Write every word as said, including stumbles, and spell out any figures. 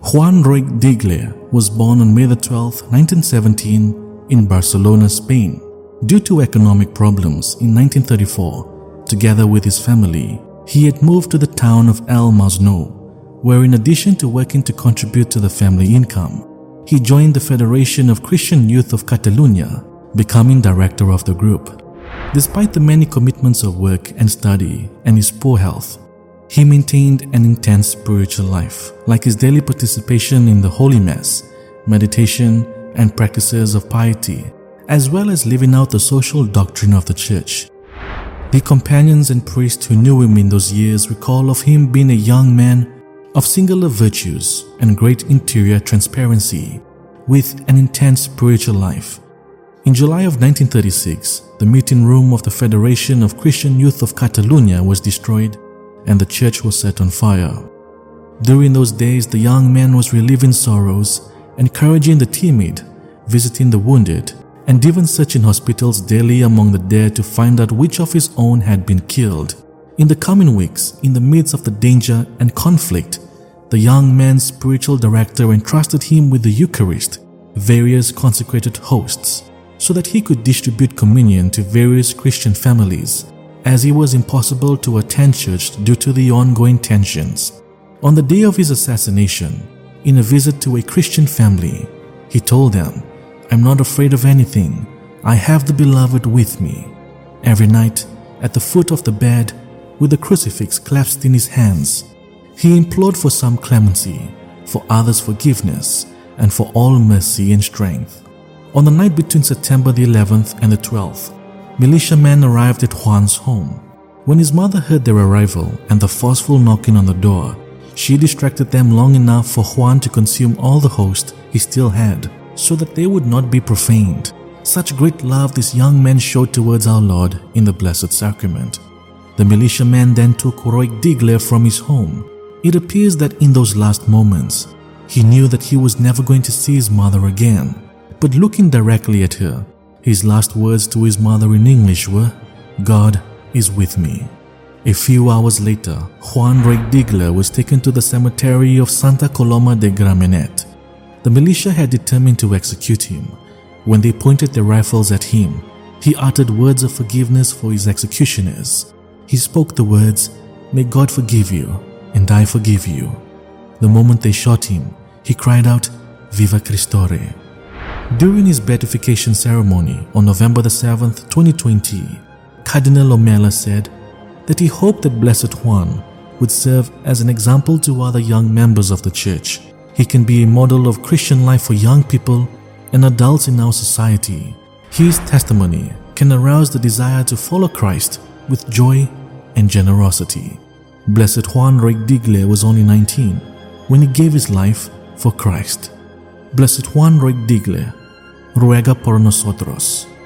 Juan Roig-Digle was born on May the twelfth, nineteen seventeen in Barcelona, Spain. Due to economic problems in nineteen thirty-four, together with his family, he had moved to the town of El Masnou, where in addition to working to contribute to the family income, he joined the Federation of Christian Youth of Catalonia, becoming director of the group. Despite the many commitments of work and study and his poor health, he maintained an intense spiritual life, like his daily participation in the Holy Mass, meditation, and practices of piety, as well as living out the social doctrine of the church. The companions and priests who knew him in those years recall of him being a young man of singular virtues and great interior transparency, with an intense spiritual life. In July of nineteen thirty-six, the meeting room of the Federation of Christian Youth of Catalonia was destroyed and the church was set on fire. During those days, the young man was relieving sorrows, encouraging the timid, visiting the wounded, and even searching hospitals daily among the dead to find out which of his own had been killed. In the coming weeks, in the midst of the danger and conflict, the young man's spiritual director entrusted him with the Eucharist, various consecrated hosts, so that he could distribute communion to various Christian families, as it was impossible to attend church due to the ongoing tensions. On the day of his assassination, in a visit to a Christian family, he told them, "I'm not afraid of anything. I have the beloved with me." Every night, at the foot of the bed, with the crucifix clasped in his hands, he implored for some clemency, for others forgiveness, and for all mercy and strength. On the night between September the eleventh and the twelfth, militiamen arrived at Juan's home. When his mother heard their arrival and the forceful knocking on the door, she distracted them long enough for Juan to consume all the host he still had, so that they would not be profaned. Such great love this young man showed towards our Lord in the Blessed Sacrament. The militiamen then took Roig-Digle from his home. It appears that in those last moments, he knew that he was never going to see his mother again. But looking directly at her, his last words to his mother in English were, "God is with me." A few hours later, Juan Roig-Digle was taken to the cemetery of Santa Coloma de Gramenet. The militia had determined to execute him. When they pointed their rifles at him, he uttered words of forgiveness for his executioners. He spoke the words, "May God forgive you, and I forgive you." The moment they shot him, he cried out, "Viva Cristore." During his beatification ceremony on November the seventh, twenty twenty, Cardinal Omella said that he hoped that Blessed Juan would serve as an example to other young members of the church. He can be a model of Christian life for young people and adults in our society. His testimony can arouse the desire to follow Christ with joy and generosity. Blessed Juan Roig-Digle was only nineteen when he gave his life for Christ. Blessed Juan Roig-Digle, ruega por nosotros.